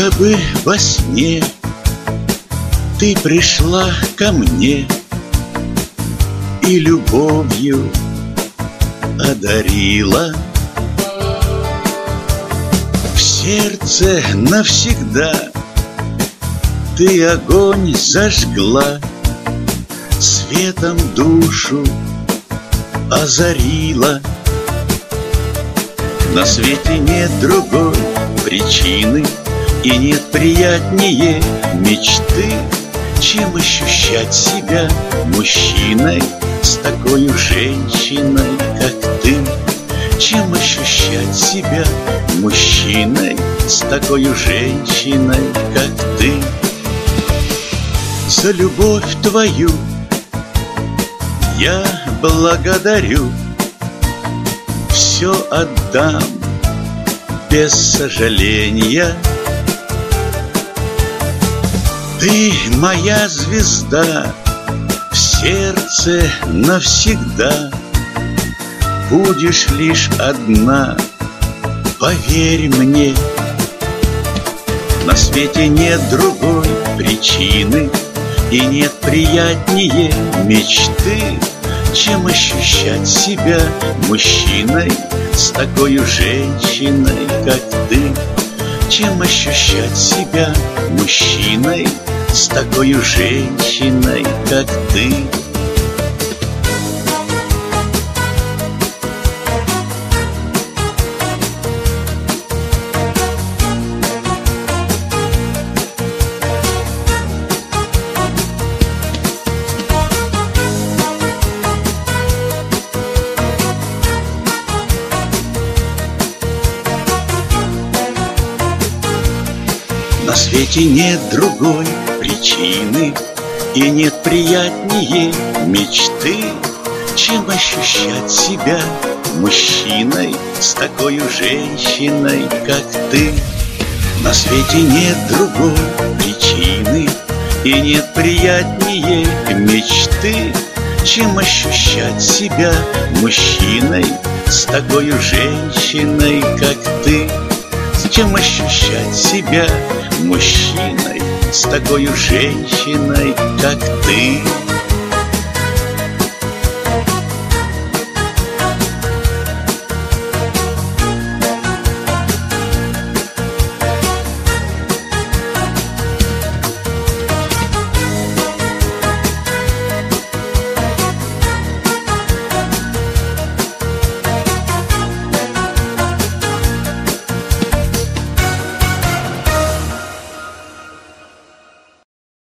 Будто бы во сне ты пришла ко мне и любовью одарила. В сердце навсегда ты огонь зажгла, светом душу озарила. На свете нет другой причины и нет приятнее мечты, чем ощущать себя мужчиной с такой женщиной, как ты. Чем ощущать себя мужчиной с такой женщиной, как ты. За любовь твою я благодарю, все отдам без сожаления. Ты моя звезда, в сердце навсегда будешь лишь одна, поверь мне. На свете нет другой причины и нет приятнее мечты, чем ощущать себя мужчиной с такой женщиной, как ты. Чем ощущать себя мужчиной с такой женщиной, как ты. На свете нет другой причины и нет приятнее мечты, чем ощущать себя мужчиной с такой женщиной, как ты. На свете нет другой причины и нет приятнее мечты, чем ощущать себя мужчиной с такой женщиной, как ты. Чем ощущать себя мужчиной с такой женщиной, как ты.